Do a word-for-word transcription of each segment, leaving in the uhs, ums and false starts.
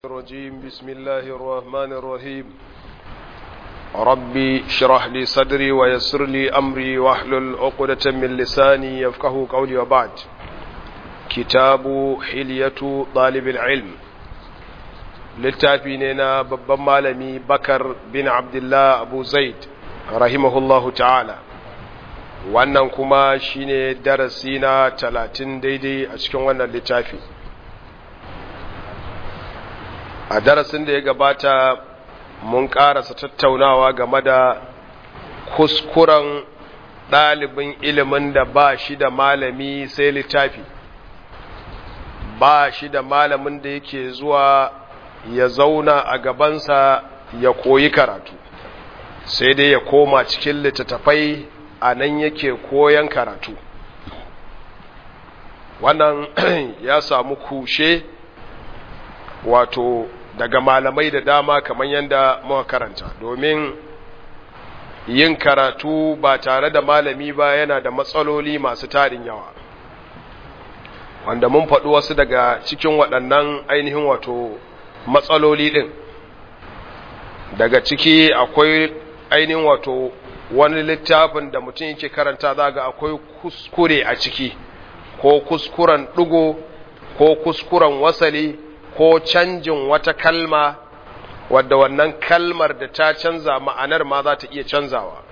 الرجيم بسم الله الرحمن الرحيم ربي اشرح لي صدري ويسر لي أمري واحلل عقدة من لساني يفقه قولي وبعد كتاب حلية طالب العلم للتابعين babban malami Bakar bin Abdullah Abu Zaid rahimahullahu ta'ala wannan kuma shine darasi na talatin daidai a cikin wannan littafi. A darasin da ya gabata mun karasa tattaunawa game da kuskuren ɗalibin ilimin da ba shi da malami sai littafi, ba shi da malamin da yake zuwa ya zauna a gabansa ya koyi karatu, sai dai ya koma cikin littattafai a nan yake koyan karatu. Wannan ya samu kushe wato daga malamai da dama kamar yadda muka karanta, domin yin karatu ba tare da malami ba yana da matsaloli masu tarin yawa, wanda mun faɗi wasu daga cikin waɗannan ainihin wato matsaloli ɗin. Daga ciki akwai ainihin wato wani littafin da mutum yake karanta zaga akwai kuskure a ciki, ko kuskuren ɗigo ko kuskuren wasali ko canjin wata kalma wadda wannan kalmar da ta canza ma'anar ma za ta iya canzawa,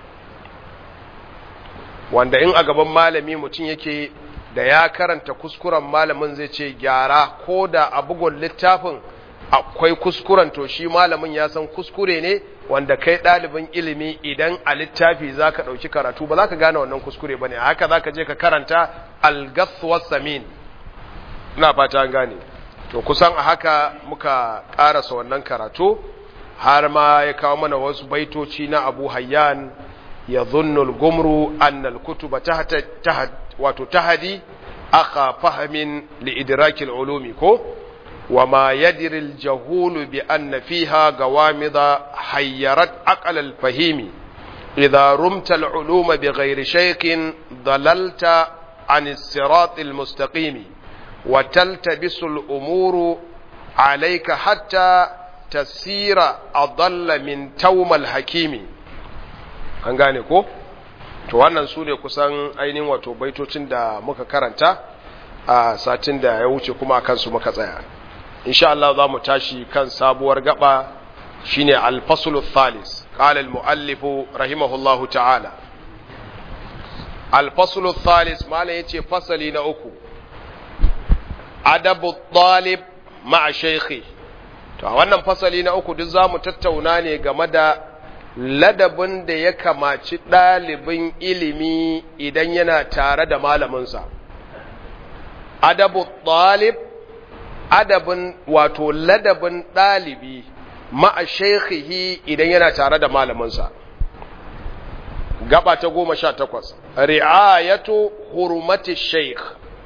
wanda in a gaban malami mutum yake da ya karanta kuskuren malamin zai ce gyara, ko da a bugun littafin akwai kuskuren to shi malamin ya san kuskure ne, wanda kai ɗalibin ilimi idan a littafi za ka ɗauki karatu ba za ka gane wannan kuskure ba ne, haka za ka je ka karanta al-gathwa samin. ina fata an gane. To kusan a haka muka ƙarasa wannan karatu, har ma ya kawo mana wasu baitoci na Abu Hayyan, ya zunnul gumru annal kutuba wato tahadi aka fahimin li'idrakil ulumi ko wa ma yadiril jahulu bi anna fiha gawamida hayyarat aqlal fahimi idha rumta al uluma bi ghairi shaykhin dalalta an as-siratil mustaqimi وتلتبس الأمور عليك حتى تسير أضل من توم الحكيم. an gane ko? To wannan su ne kusan ainihin wato baitocin da muka karanta a satin da ya wuce, kuma a kansu muka tsaya. insha Allah za mu tashi kan sabuwar gaba, shine al-faslu thalis. qala al-muallif rahimahullahu ta'ala, al-faslu thalis mala yace fasali na uku, adabu talib ma'a shaykhi. To a wannan fasali na uku duk zamu tattauna ne game da ladabin da ya kamaci ɗalibin ilimi idan yana tare da malaminsa. Adabu talib, adabin wato ladabin ɗalibi ma'a shaykhihi idan yana tare da malaminsa. Gaba ta goma sha takwas, ri'ayatu hurmati shaykh.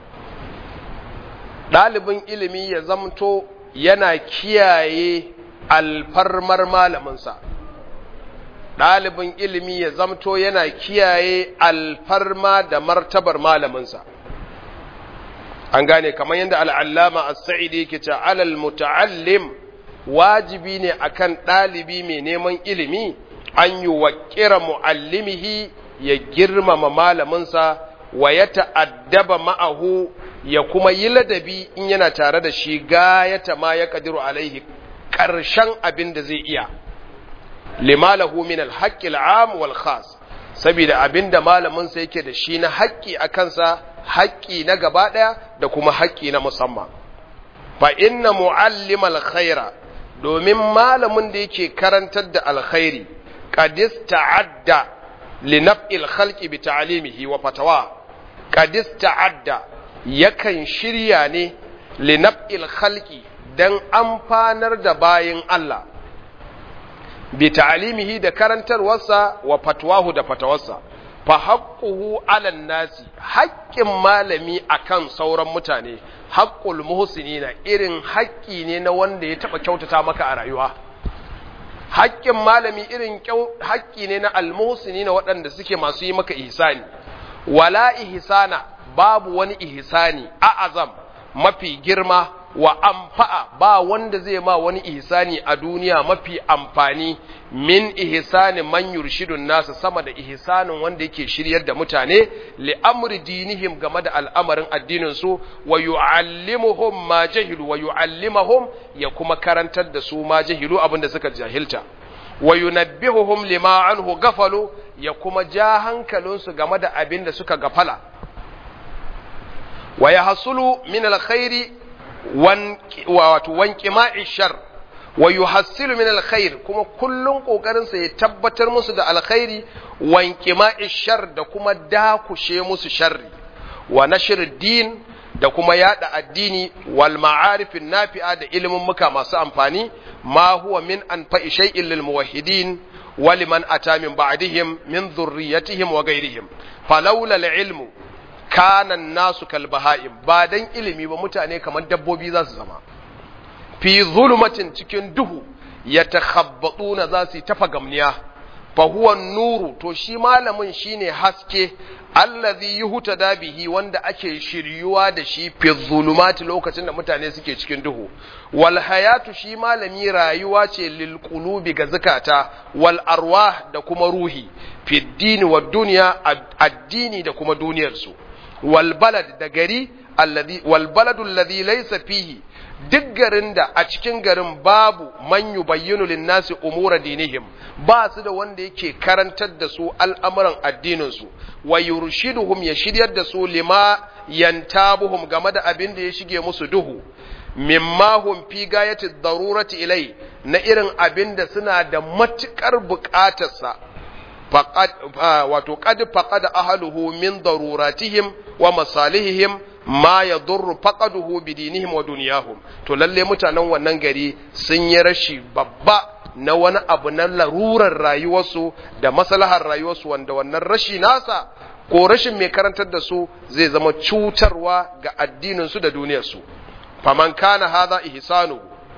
Ɗalibin ilimi ya zamto yana kiyaye alfarmar malaminsa. Ɗalibin ilimi ya zamto yana kiyaye alfarma da martabar malaminsa. An gane, kamar yadda al'allama as-sa'idi ke ce alal muta'allim, wajibi ne akan ɗalibi mai neman ilimi an yi waƙira mu'allimihi, ya girmama malaminsa, wa ya ta'addaba ma'ahu, ya kuma yi ladabi in yana tare da shi gayata ma ya kadiru alaihi, ƙarshen abin da zai iya, limalahu min alhaqqi al'am wal khas, saboda abin da malaminsa yake da shi na haƙƙi a kansa, haƙƙi na gaba ɗaya da kuma haƙƙi na musamman. Fa inna mu'allim alkhaira, domin malamin da yake karantar da alkhairi, qad ista'adda li naf'il khalqi bi ta'limihi wa fatawa, qad ista'adda yakan shirya ne linaf'il khalqi dan amfanar da bayin Allah, bi ta'limihi da karantarwarsa wa fatwahu da fatawarsa. Fa haqquhu 'alan nasi, haƙƙin malami akan sauran mutane, haqqul muhsinina, irin haƙƙi ne na wanda ya taba kyautata maka a rayuwa. Haƙƙin malami irin haƙƙi ne na almuhsinina, waɗanda suke masu yi maka ihsani. Wala ihsana, babu wani ihsani a azam mafi girma wa anfa'a ba wanda zai ma wani ihsani a duniya mafi amfani min ihsani man yurshidun nasu sama da ihsanin wanda yake shiryar da mutane li amri dinihim game da al'amarin addinin su wa yu'allimuhum ma jahilu wa yu'allimuhum ya kuma karantar da su ma jahilu abinda suka jahilta wa yunabbihuhum lima anhu gafalu ya kuma ja hankalinsu game da abinda suka gafala wa yahsulu min alkhairi wan wato wanqima'i shar wa yuhassilu min alkhair kuma kullun kokarin sa ya tabbatar musu da alkhairi wanqima'i shar da kuma dakushe musu sharri wa nashr din da kuma yada addini wal ma'arifin nafi'a da ilimin muka masu amfani ma huwa min anfa'i shay'in lil muwahhidin wa liman ata min ba'dihim min dhurriyyatihim wa ghayrihim falawla al ilmu kana nasu kalbaha'im ba dan ilimi ba mutane kamar dabbobi za su zama fi zulumatin cikin duhu yatakhabbatuna za su tafa gamniya fa huwa nuru to shi malamin shine haske allazi yuhtada bihi wanda ake shiryuwa da shi fi zulumati lokacin da mutane suke cikin duhu wal hayatu shi malami rayuwa ce lil qulubi ga zakata wal arwah da kuma ruhi fi dini wad dunya addini da kuma duniyar su wal balad da gari alladhi wal baladu alladhi laysa fihi duk garin da a cikin garin babu man yubayyinu lin-nasi umura dinihim ba su da wanda yake karantar da su al'amuran addinin su wa yurshiduhum ya shiryar da su lima yantabuhum game da abin da ya shige musu duhu mimma hum fi gayati darurati ilai na irin abin da suna da matukar bukatarsa faqad wato qad faqad ahluhu min daruratihim wa masalihihim ma ya durru faqaduhu bidinihim wa dunyahum to lalle mutanen wannan gari sun yi rashi babba na wani abu na larurar rayuwarsu da maslahar rayuwarsu wanda wannan rashi nasa ko rashin mai karantar da su zai zama cutarwa ga addinin su da duniyar su faman kana hadha ihsanu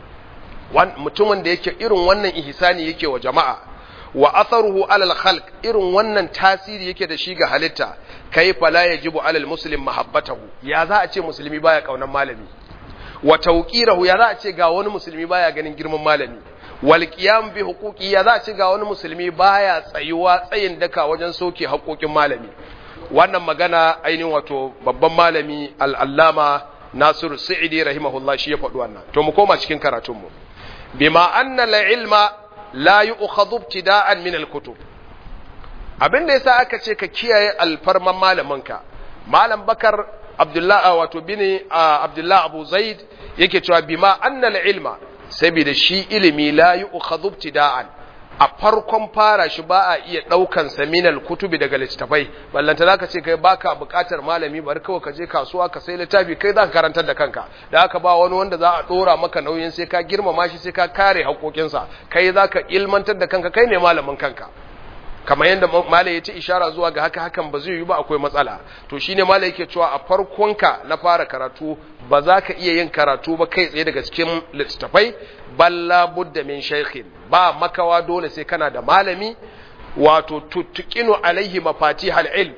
wan mutumin da yake irin wannan ihsani yake wa jama'a wa atharuhu alal khalq irin wannan tasiri yake da shi ga halitta kaifa la yajibu alal muslim mahabbatahu ya za a ce musulmi baya kaunan malami wa tawqirahu ya za a ce ga wani musulmi baya ganin girman malami wal qiyam bi huquqi ya za a ce ga wani musulmi baya tsayuwa tsayin daka wajen soke haƙoƙin malami wannan magana ainihin wato babban malami al-allama Nasiru Sa'idi rahimahullah shi ya faɗi wannan to mu koma cikin karatun mu bima anna al-ilma la yu'khadhu ibtida'an min al-kutub abinda yasa aka ce ka kiyaye alfarman malaminka malam bakar abdullah wato bini abdullah abu zaid yake cewa bima anna al-ilma saboda shi ilimi la yu'khadhu ibtida'an a farkon fara shi ba a iya daukan sa min al-kutubi daga littafai ballanta zaka ce kai baka bukatar malami bari kawai ka je kasuwa ka sai littafi kai zaka karantar da kanka da haka ba wani wanda za a dora maka nauyin sai ka girmama shi sai ka kare haƙoƙinsa kai zaka ilmantar da kanka kai ne malamin kanka kamar yadda malai ya ce ishara zuwa ga haka hakan ba zai yi ba akwai matsala to shine malai yake cewa a farkonka na fara karatu ba za ka iya yin karatu ba kai tsaye daga cikin littattafai balla budda min shaykhin ba makawa dole sai kana da malami wato tuttuqinu alaihi mafatihal ilm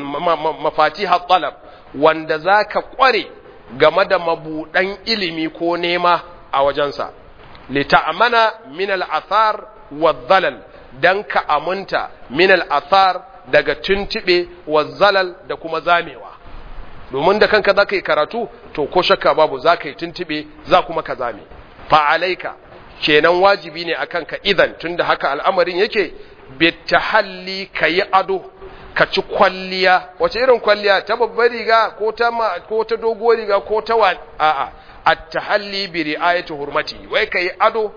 mafatihat talab wanda zaka kware game da mabudan ilimi ko nema a wajensa li ta'mana min al-athar wadh-dhalal dan ka amunta min al-athar daga tuntube wadh-dhalal da kuma zamewa domin da kanka zaka yi karatu to ko shakka babu zaka yi tuntube za kuma ka zame fa alaika kenan wajibi ne akan ka idan tunda haka al'amarin yake bitahalli kayi ado ka ci kwalliya wace irin kwalliya ta babbar riga ko ta ko ta doguwar riga ko ta wa a'a at-tahalli bi ri'ayati hurmati wai kayi ado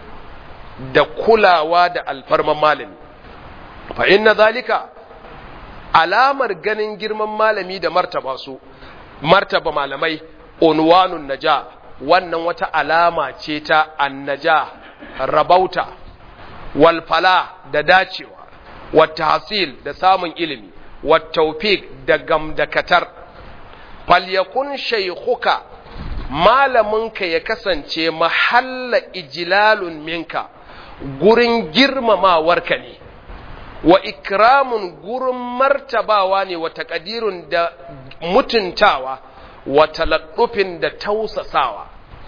da kulawa da alfarman malami fa inna zalika alamar ganin girman malami da martaba su martaba malamai unwanun naja wannan wata alama ce ta annaja rabauta wal fala da dacewa wat tahsil da samun ilimi wat tawfiq da gamdakatar falyakun shaykhuka malaminka ya kasance mahalla ijlalun minka gurin girmamawarka ne wa ikramun gurin martabawa ne wa taqdirun da mutuntawa wa talaqqufin da tausasawa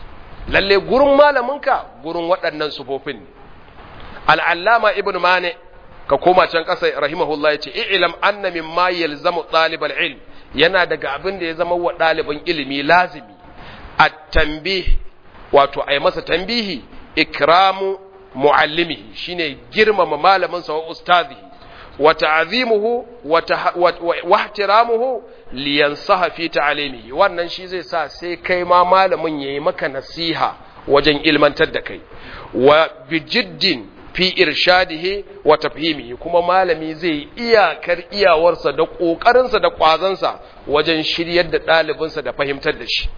lalle gurin malaminka gurin waɗannan sufofin al'allama ibn mane ka koma can ƙasa rahimahullah ya ce i'lam anna mimma yalzamu ɗalibal ilm yana daga abin da ya zama wa ɗalibin ilimi lazimi at-tanbih wato ai masa tanbihi ikramu muallimihi shine girmama malamin sa wa ustazihi wa ta'zimuhu wa ihtiramuhu liyansaha fi ta'limihi wannan shi zai sa sai kai ma malamin yayi maka nasiha wajen ilmantar da kai wa bijiddin fi irshadihi wa tafhimihi kuma malami zai iyakar iyawarsa da kokarinsa da kwazansa wajen shiryar da ɗalibinsa da fahimtar da shi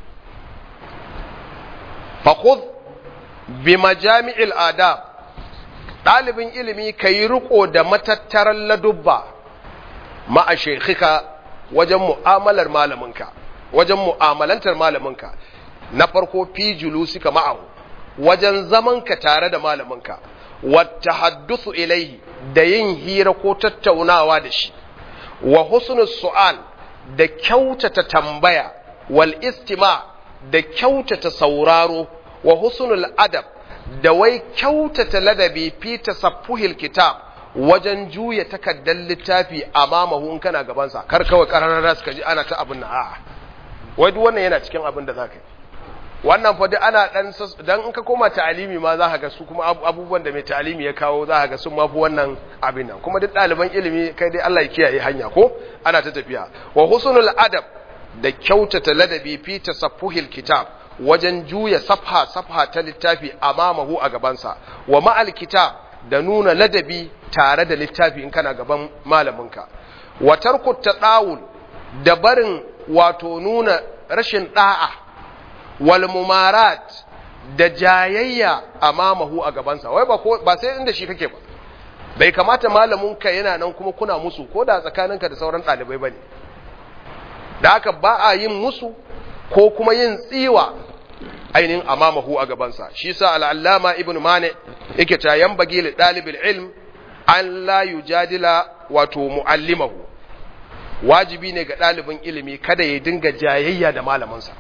fakhudh bi majami'il adab ɗalibin ilimi kai riko da matattaran ladubba ma'a shaykhika wajen mu'amalar malaminka wajen mu'amalantar malaminka na farko fi julusika ma'ahu wajen zamanka tare da malaminka wata haddusu ilaihi da yin hira ko tattaunawa da shi wa husnus su'al da kyautata tambaya wal istima da kyautata sauraro wa husnul adab da wai kyautata ladabi fi tasaffuhil kitab wajen juya takaddar littafi amamahu in kana gabansa kar kawai kararra suka ji ana ta abin nan a'a wai duk wannan yana cikin abin da zaka yi wannan fa duk ana dan dan in ka koma ta'alimi ma za ka ga su kuma abubuwan da mai ta'alimi ya kawo za ka ga sun mafi wannan abin nan kuma duk ɗaliban ilimi kai dai Allah ya kiyaye hanya ko ana ta tafiya wa husnul adab da kyautata ladabi fi tasaffuhil kitab wajen juya safha safha ta littafi amamahu a gabansa wa ma'al kitab da nuna ladabi tare da littafi in kana gaban malaminka wa tarku tadawul da barin wato nuna rashin da'a wal mumarat da jayayya amamahu a gabansa wai ba ko ba sai inda shi kake ba bai kamata malaminka yana nan kuma kuna musu ko da tsakaninka da sauran dalibai bane da haka ba a yin musu ko kuma yin tsiwa ainihin amamahu a gabansa shi sa al'allama ibn mane yake ta yambage li dalibil ilm an la yujadila wato muallimahu wajibi ne ga dalibin ilimi kada ya dinga jayayya da malaminsa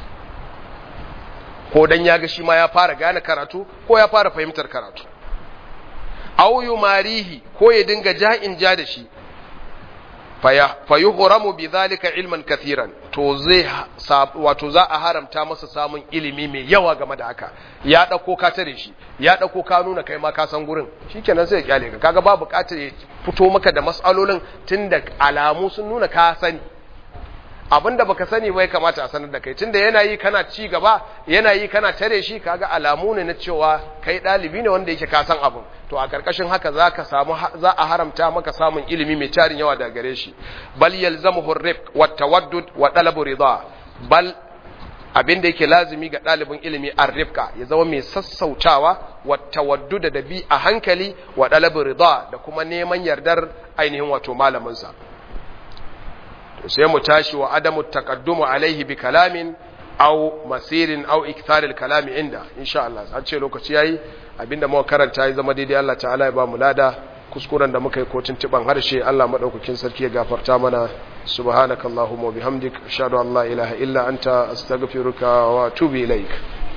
ko dan ya ga shi ma ya fara gane karatu ko ya fara fahimtar karatu aw yumarihi ko ya dinga ja'in ja da shi fa yuhramu bidhalika ilman kathiran to zai wato za a haramta masa samun ilimi mai yawa game da haka ya dauko ka tare shi ya dauko ka nuna kai ma ka san gurin shikenan sai ya kyale ka kaga ba bukatar ya fito maka da mas'alolin tunda alamu sun nuna ka sani abinda baka sani bai kamata a sanar da kai tunda yana yi kana ci gaba yana yi kana tare shi kaga alamu ne na cewa kai dalibi ne wanda yake ka san abin to a karkashin haka zaka samu za a haramta maka samun ilimi mai tarin yawa daga gare shi bal yalzamuhu ar-rifq wa tawaddud wa talabu ridha bal abinda yake lazimi ga dalibin ilimi ar-rifqa ya zama mai sassautawa wa tawaddud da bi a hankali wa talabu ridha da kuma neman yardar ainihin wato malamin sa sai mu tashi wa adamu taqaddumu alaihi bi kalamin aw masirin aw iktharil kalami inda insha Allah an ce lokaci yayi abinda muka karanta ya zama daidai Allah ta'ala ya ba mu lada kuskuren da muka yi ko tuntuban harshe Allah madaukakin sarki ya gafarta mana subhanakallahumma wa bihamdik ashhadu an la ilaha illa anta astaghfiruka wa atubu ilaik